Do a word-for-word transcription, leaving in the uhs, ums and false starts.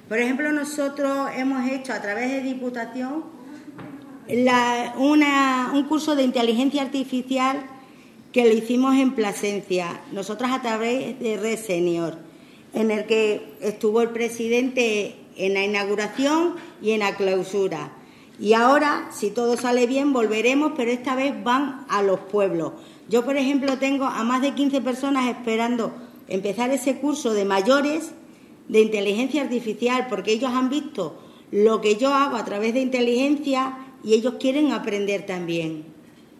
Por ejemplo, nosotros hemos hecho a través de Diputación la, una, un curso de inteligencia artificial que lo hicimos en Plasencia, nosotras a través de Red Senior, en el que estuvo el presidente en la inauguración y en la clausura. Y ahora, si todo sale bien, volveremos, pero esta vez van a los pueblos. Yo, por ejemplo, tengo a más de quince personas esperando empezar ese curso de mayores de inteligencia artificial, porque ellos han visto lo que yo hago a través de inteligencia y ellos quieren aprender también.